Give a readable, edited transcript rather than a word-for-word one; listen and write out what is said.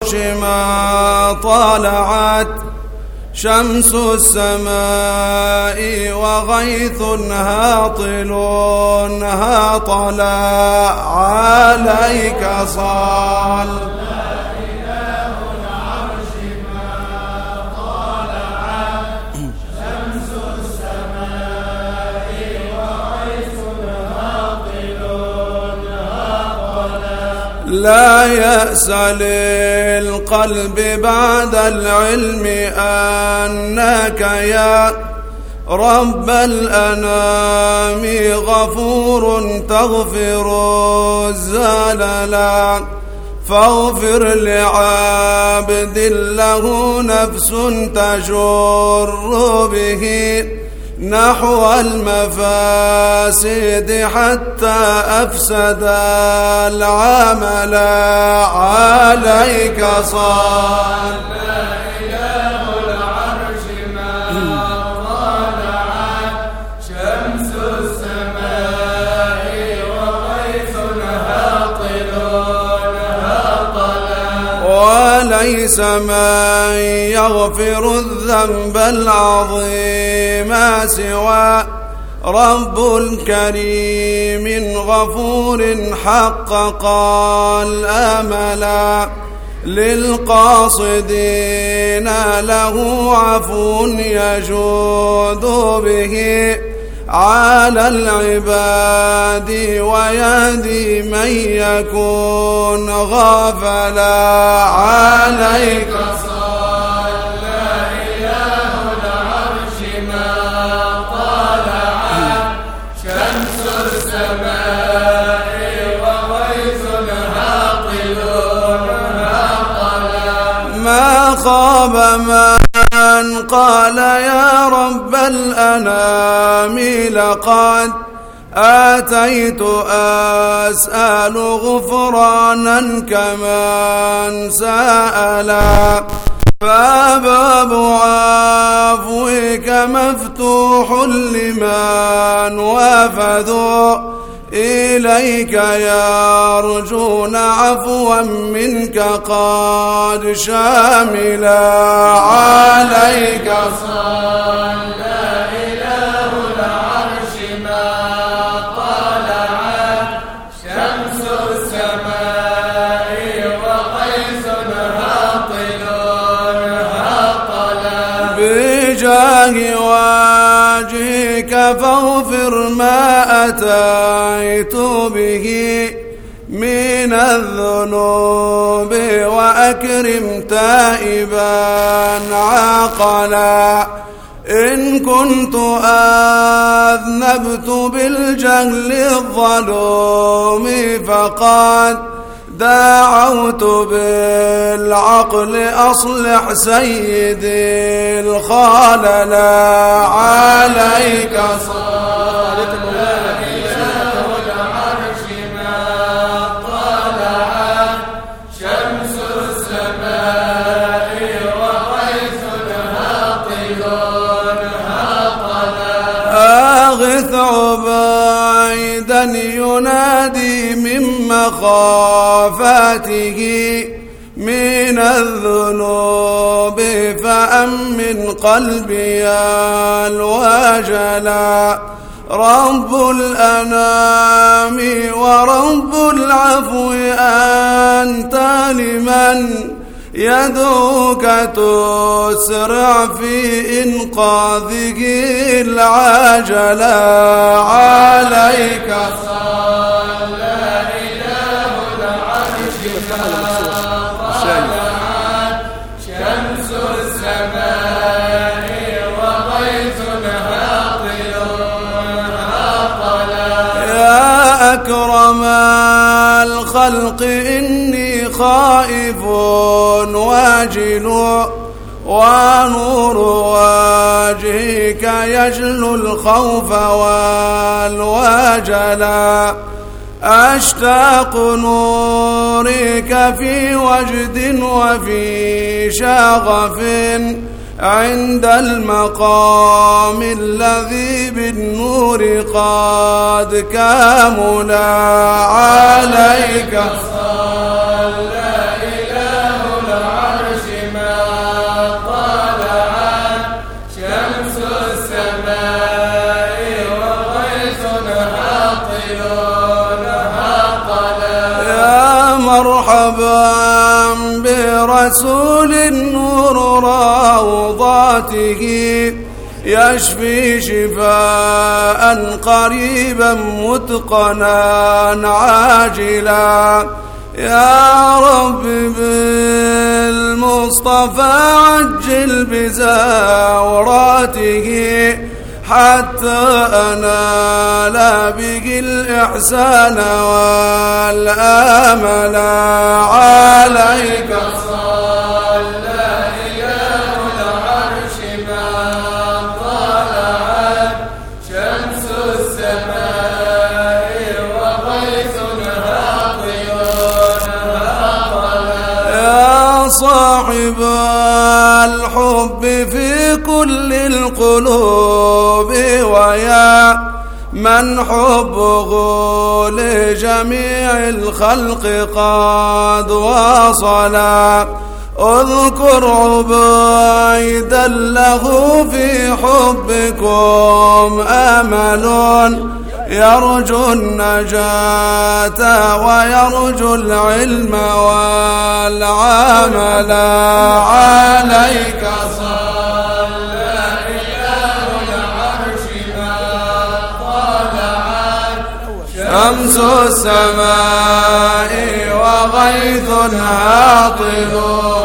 العرش ما طلعت شمس السماء وغيث هاطل هاطل عليك صال. لا يأس للقلب بعد العلم أنك يا رب الأنام غفور تغفر الزلل، فاغفر لعبد له نفس تجر به نحو المفاسد حتى أفسد العمل عليك صال. لا إله العرش ما طلعت شمس السماء وغيث هاطل هاطل، وليس من يغفر الذنب العظيم سوى رب كريم غفور حقق الأمل، للقاصدين له عفو يجود به على العباد ويهدي من يكون غافلا عليك صال. لا إله العرش ما طلعت شمس السماء وغيث هاطل هاطل، ما خاب من قال يا رب الأنام لقد آتيت أسأل غفرانا كمن سألا، فباب عفوك مفتوح لمن وافذوا إليك يرجون عفوا منك قد شاملا عليك صال. لا إله العرش ما طلعت شمس السماء وغيث هاطل هاطل، بجاه وجهك فاغفر ما أتيت به من الذنوب وأكرم تائبا عاقلا، إن كنت أذنبت بالجهل الظلوم فقد دعوت بالعقل أصلح سيدي الخلل عليك صال. شمس السماء وغيث هاطل هاطل، أغث عبيدا ينادي من مخافته من الذنوب فأمن قلبي الوجلا، رب الأنام ورب العفو أنت لمن يدعوك تسرع في إنقاذه العجلا عليك صال. لا إله العرش ما طلعت شمس السماء وغيث هاطل هاطل، يا أكرم الخلق إني خائف واجل ونور وجهك يجلو الخوف والوجلا، أشتاق نورك في وجد وفي شغف عند المقام الذي بالنور قد كاملا عليك صال. لا إله برسول النور روضاته يشفي شفاء قريبا متقنا عاجلا. يا رب بالمصطفى عجل بزاوراته حتى أنال به الإحسان والآمل. عليك صلى إله العرش ما طلعت شمس السماء وغيث هاطل هطلا. يا صاحب الحب في كل القلوب ويا من حبه لجميع الخلق قد وصلا. اذكر عبيدا له في حبكم أمل يرجو النجاة ويرجو العلم والعمل. عليك صلى إله العرش ما طلعت شمس السماء وغيث هاطل